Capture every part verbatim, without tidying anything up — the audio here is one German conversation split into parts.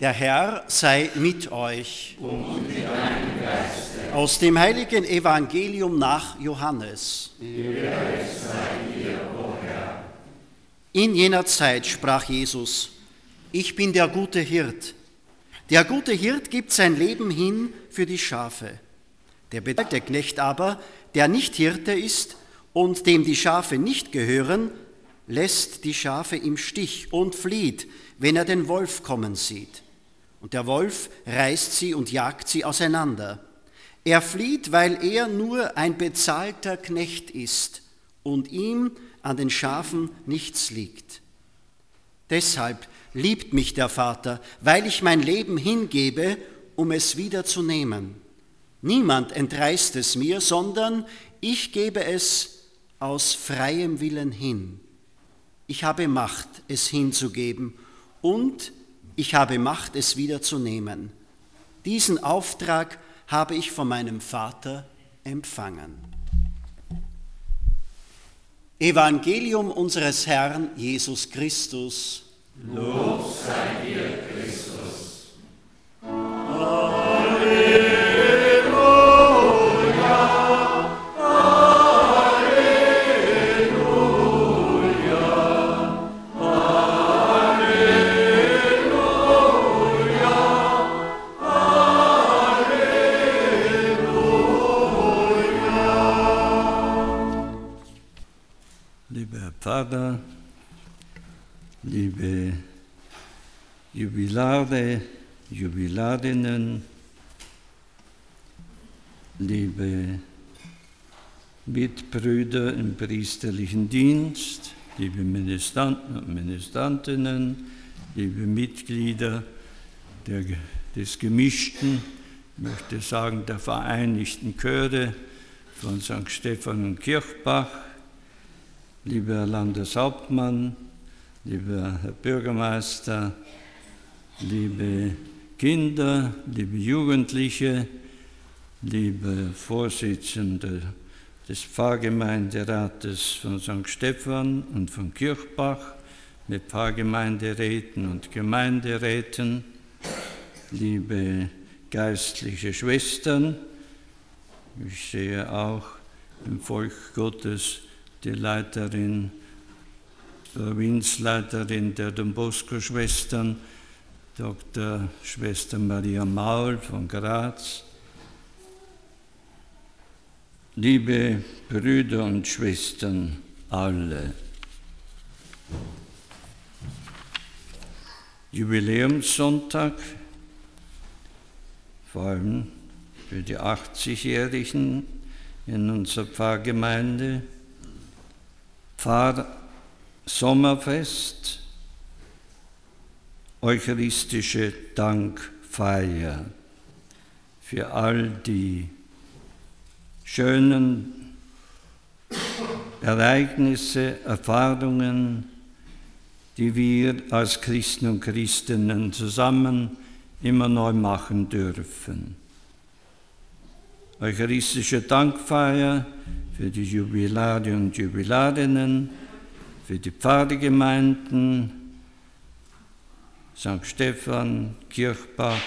Der Herr sei mit euch. Und mit deinem Geiste. Aus dem heiligen Evangelium nach Johannes. Ehre sei dir, o Herr. In jener Zeit sprach Jesus: Ich bin der gute Hirt. Der gute Hirt gibt sein Leben hin für die Schafe. Der bezahlte Knecht aber, der nicht Hirte ist und dem die Schafe nicht gehören, lässt die Schafe im Stich und flieht, wenn er den Wolf kommen sieht. Und der Wolf reißt sie und jagt sie auseinander. Er flieht, weil er nur ein bezahlter Knecht ist und ihm an den Schafen nichts liegt. Deshalb liebt mich der Vater, weil ich mein Leben hingebe, um es wieder zu nehmen. Niemand entreißt es mir, sondern ich gebe es aus freiem Willen hin. Ich habe Macht, es hinzugeben, und ich habe Macht, es wieder zu nehmen. Diesen Auftrag habe ich von meinem Vater empfangen. Evangelium unseres Herrn Jesus Christus. Lob sei dir, Christus. Vater, liebe Jubilare, Jubilarinnen, liebe Mitbrüder im priesterlichen Dienst, liebe Ministranten und Ministrantinnen, liebe Mitglieder der, des gemischten, ich möchte sagen, der vereinigten Chöre von Sankt Stephan und Kirchbach, lieber Landeshauptmann, lieber Herr Bürgermeister, liebe Kinder, liebe Jugendliche, liebe Vorsitzende des Pfarrgemeinderates von Sankt Stephan und von Kirchbach mit Pfarrgemeinderäten und Gemeinderäten, liebe geistliche Schwestern, ich sehe auch im Volk Gottes die Leiterin, Provinzleiterin der Don Bosco-Schwestern, Doktor Schwester Maria Maul von Graz. Liebe Brüder und Schwestern, alle. Jubiläumssonntag, vor allem für die achtzigjährigen in unserer Pfarrgemeinde, Pfarrsommerfest, eucharistische Dankfeier für all die schönen Ereignisse, Erfahrungen, die wir als Christen und Christinnen zusammen immer neu machen dürfen. Eucharistische Dankfeier für die Jubilare und Jubilarinnen, für die Pfarrgemeinden, Sankt Stephan, Kirchbach,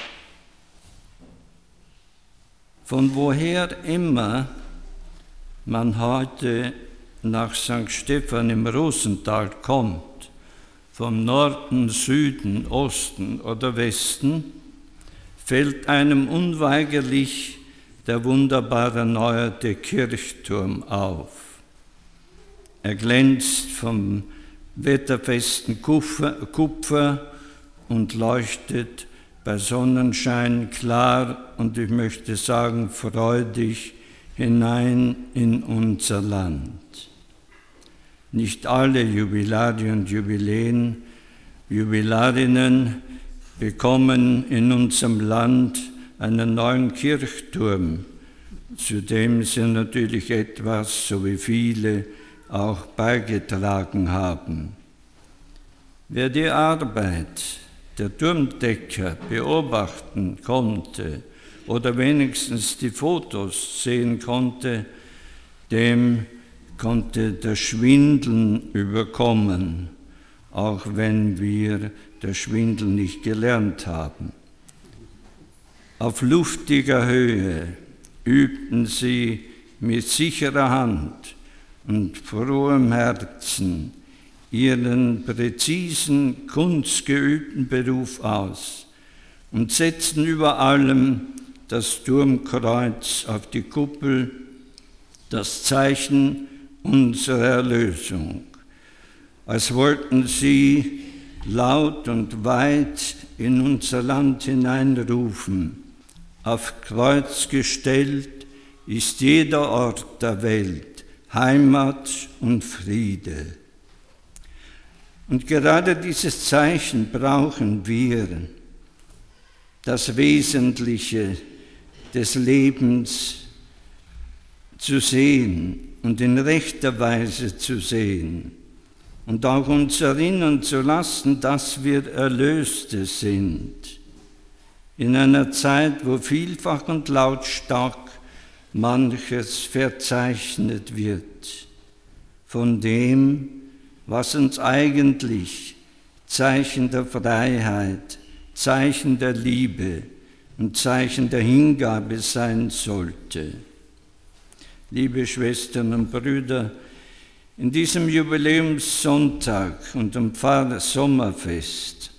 von woher immer man heute nach Sankt Stephan im Rosental kommt, vom Norden, Süden, Osten oder Westen, fällt einem unweigerlich der wunderbar erneuerte Kirchturm auf. Er glänzt vom wetterfesten Kupfer und leuchtet bei Sonnenschein klar und ich möchte sagen freudig hinein in unser Land. Nicht alle Jubilare und Jubiläen, Jubilarinnen bekommen in unserem Land einen neuen Kirchturm, zu dem sie natürlich etwas, so wie viele, auch beigetragen haben. Wer die Arbeit der Turmdecker beobachten konnte oder wenigstens die Fotos sehen konnte, dem konnte das Schwindeln überkommen auch wenn wir das Schwindel nicht gelernt haben. Auf luftiger Höhe übten sie mit sicherer Hand und frohem Herzen ihren präzisen, kunstgeübten Beruf aus und setzten über allem das Turmkreuz auf die Kuppel, das Zeichen unserer Erlösung, als wollten sie laut und weit in unser Land hineinrufen: Auf Kreuz gestellt ist jeder Ort der Welt, Heimat und Friede. Und gerade dieses Zeichen brauchen wir, das Wesentliche des Lebens zu sehen und in rechter Weise zu sehen und auch uns erinnern zu lassen, dass wir Erlöste sind. In einer Zeit, wo vielfach und lautstark manches verzeichnet wird von dem, was uns eigentlich Zeichen der Freiheit, Zeichen der Liebe und Zeichen der Hingabe sein sollte. Liebe Schwestern und Brüder, in diesem Jubiläumssonntag und am Pfarrsommerfest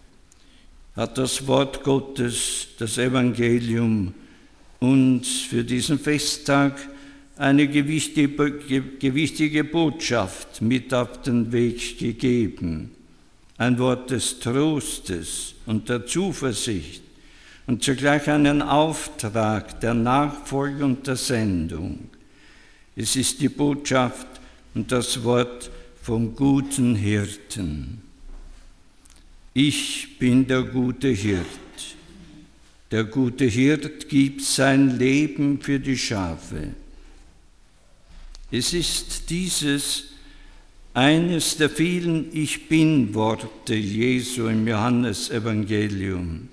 hat das Wort Gottes, das Evangelium, uns für diesen Festtag eine gewichtige, gewichtige Botschaft mit auf den Weg gegeben. Ein Wort des Trostes und der Zuversicht und zugleich einen Auftrag der Nachfolge und der Sendung. Es ist die Botschaft und das Wort vom guten Hirten. Ich bin der gute Hirt. Der gute Hirt gibt sein Leben für die Schafe. Es ist dieses eines der vielen Ich Bin-Worte Jesu im Johannesevangelium,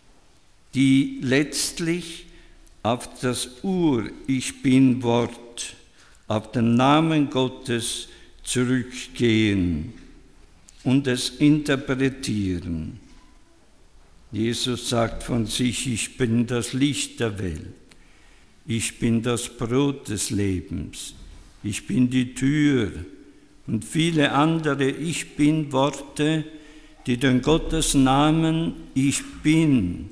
die letztlich auf das Ur-Ich Bin-Wort, auf den Namen Gottes zurückgehen und es interpretieren. Jesus sagt von sich: Ich bin das Licht der Welt, ich bin das Brot des Lebens, ich bin die Tür und viele andere Ich Bin-Worte, die den Gottesnamen Ich Bin,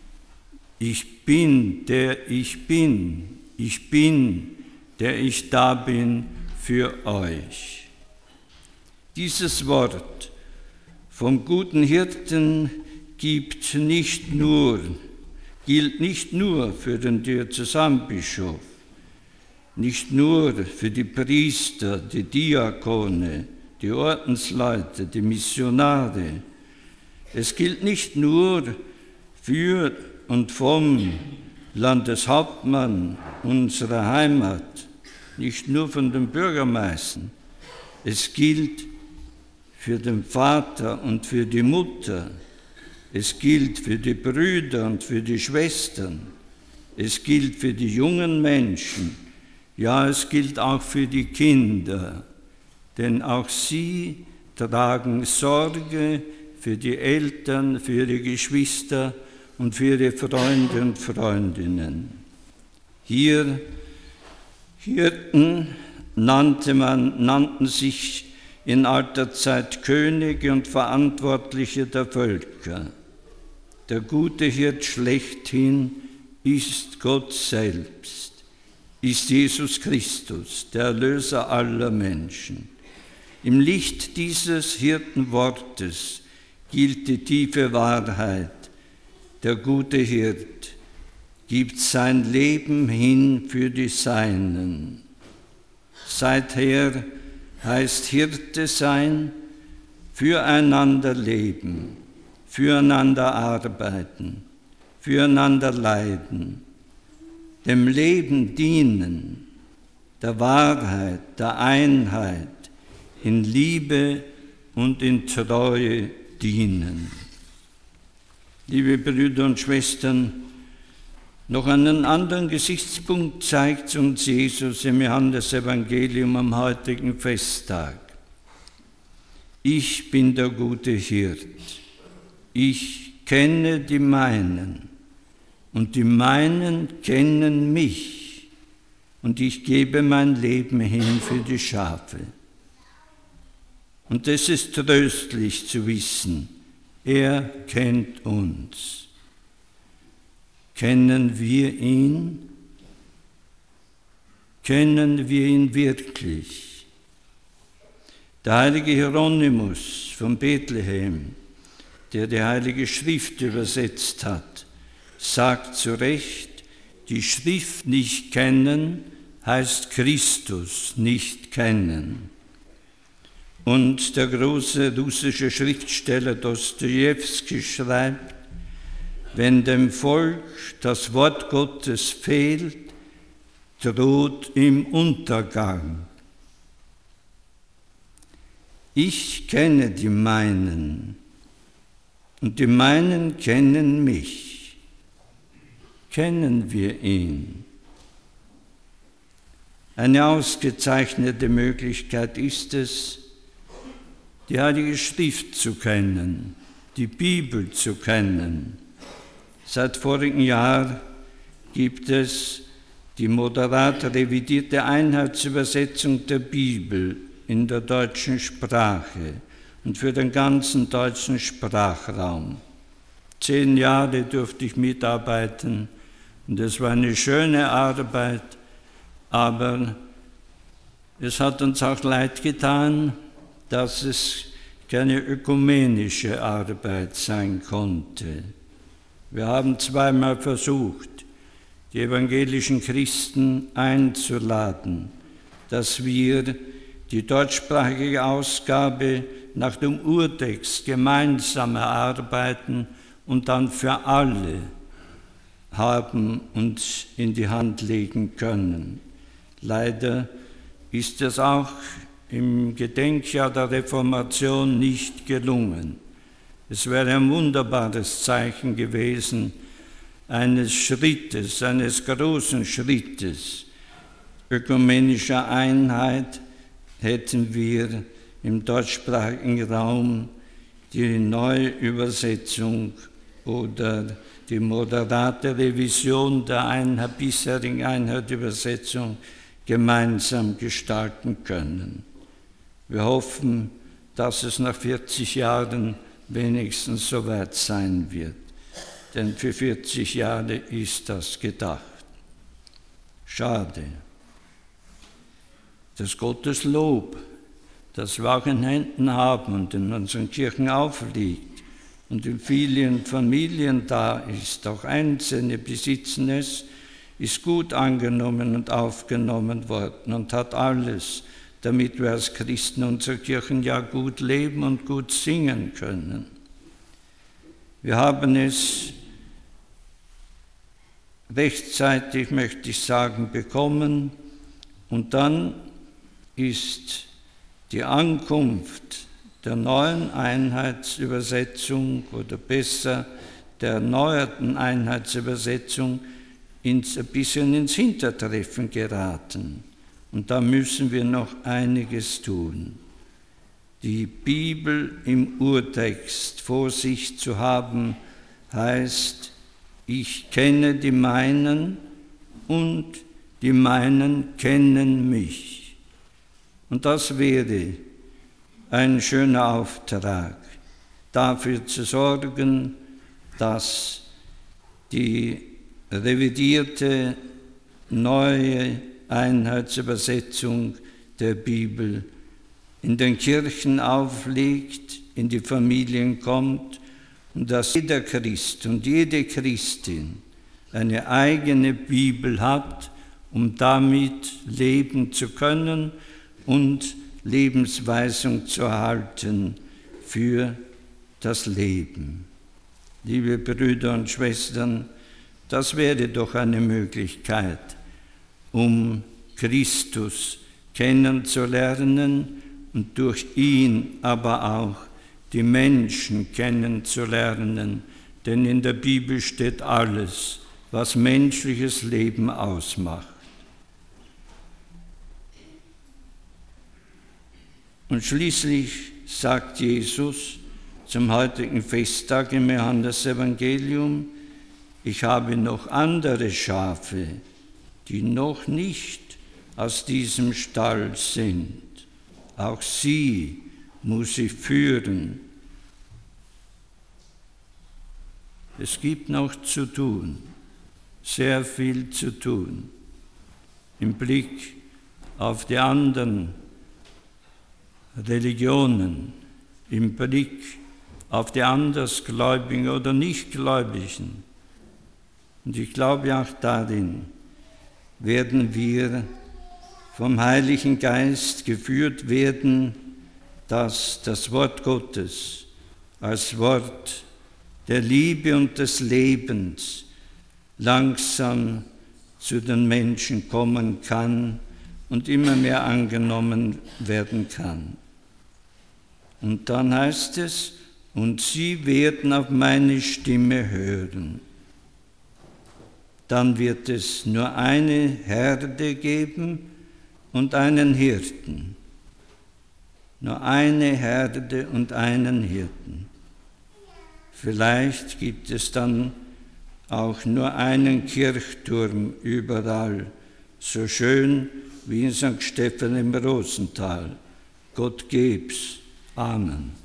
ich bin, der ich bin, ich bin, der ich da bin für euch. Dieses Wort vom guten Hirten gibt nicht nur, gilt nicht nur für den Diözesanbischof, nicht nur für die Priester, die Diakone, die Ordensleute, die Missionare. Es gilt nicht nur für und vom Landeshauptmann unserer Heimat, nicht nur von den Bürgermeistern. Es gilt für den Vater und für die Mutter. Es gilt für die Brüder und für die Schwestern. Es gilt für die jungen Menschen. Ja, es gilt auch für die Kinder, denn auch sie tragen Sorge für die Eltern, für ihre Geschwister und für ihre Freunde und Freundinnen. Hier Hirten nannte man, nannten sich in alter Zeit Könige und Verantwortliche der Völker. Der gute Hirt schlechthin ist Gott selbst, ist Jesus Christus, der Erlöser aller Menschen. Im Licht dieses Hirtenwortes gilt die tiefe Wahrheit: Der gute Hirt gibt sein Leben hin für die Seinen. Seither heißt Hirte sein, füreinander leben, füreinander arbeiten, füreinander leiden, dem Leben dienen, der Wahrheit, der Einheit, in Liebe und in Treue dienen. Liebe Brüder und Schwestern, noch einen anderen Gesichtspunkt zeigt uns Jesus im Johannesevangelium am heutigen Festtag. Ich bin der gute Hirt. Ich kenne die meinen und die meinen kennen mich und ich gebe mein Leben hin für die Schafe. Und es ist tröstlich zu wissen, er kennt uns. Kennen wir ihn? Kennen wir ihn wirklich? Der heilige Hieronymus von Bethlehem, der die Heilige Schrift übersetzt hat, sagt zu Recht, die Schrift nicht kennen heißt Christus nicht kennen. Und der große russische Schriftsteller Dostojewski schreibt, wenn dem Volk das Wort Gottes fehlt, droht ihm Untergang. Ich kenne die meinen und die meinen kennen mich. Kennen wir ihn? Eine ausgezeichnete Möglichkeit ist es, die Heilige Schrift zu kennen, die Bibel zu kennen. Seit vorigen Jahr gibt es die moderat revidierte Einheitsübersetzung der Bibel in der deutschen Sprache und für den ganzen deutschen Sprachraum. Zehn Jahre durfte ich mitarbeiten und es war eine schöne Arbeit, aber es hat uns auch leid getan, dass es keine ökumenische Arbeit sein konnte. Wir haben zweimal versucht, die evangelischen Christen einzuladen, dass wir die deutschsprachige Ausgabe nach dem Urtext gemeinsam erarbeiten und dann für alle haben und in die Hand legen können. Leider ist es auch im Gedenkjahr der Reformation nicht gelungen. Es wäre ein wunderbares Zeichen gewesen eines Schrittes, eines großen Schrittes ökumenischer Einheit, hätten wir im deutschsprachigen Raum die Neuübersetzung oder die moderate Revision der Einheit, bisherigen Einheitsübersetzung gemeinsam gestalten können. Wir hoffen, dass es nach vierzig Jahren wenigstens soweit sein wird, denn für vierzig Jahre ist das gedacht. Schade. Das Gotteslob, das wir auch in Händen haben und in unseren Kirchen aufliegt und in vielen Familien da ist, auch Einzelne besitzen es, ist gut angenommen und aufgenommen worden und hat alles, damit wir als Christen unserer Kirchen ja gut leben und gut singen können. Wir haben es rechtzeitig, möchte ich sagen, bekommen und dann ist die Ankunft der neuen Einheitsübersetzung oder besser der erneuerten Einheitsübersetzung ins, ein bisschen ins Hintertreffen geraten. Und da müssen wir noch einiges tun. Die Bibel im Urtext vor sich zu haben, heißt, ich kenne die meinen und die meinen kennen mich. Und das wäre ein schöner Auftrag, dafür zu sorgen, dass die revidierte neue Einheitsübersetzung der Bibel in den Kirchen aufliegt, in die Familien kommt und dass jeder Christ und jede Christin eine eigene Bibel hat, um damit leben zu können und Lebensweisung zu erhalten für das Leben. Liebe Brüder und Schwestern, das wäre doch eine Möglichkeit, um Christus kennenzulernen und durch ihn aber auch die Menschen kennenzulernen, denn in der Bibel steht alles, was menschliches Leben ausmacht. Und schließlich sagt Jesus zum heutigen Festtag im Johannesevangelium: Ich habe noch andere Schafe, die noch nicht aus diesem Stall sind. Auch sie muss ich führen. Es gibt noch zu tun, sehr viel zu tun, im Blick auf die anderen Religionen, im Blick auf die Andersgläubigen oder Nichtgläubigen. Und ich glaube, auch darin werden wir vom Heiligen Geist geführt werden, dass das Wort Gottes als Wort der Liebe und des Lebens langsam zu den Menschen kommen kann und immer mehr angenommen werden kann. Und dann heißt es, und sie werden auf meine Stimme hören. Dann wird es nur eine Herde geben und einen Hirten. Nur eine Herde und einen Hirten. Vielleicht gibt es dann auch nur einen Kirchturm überall, so schön wie in Sankt Stephan im Rosental. Gott geb's. Amen.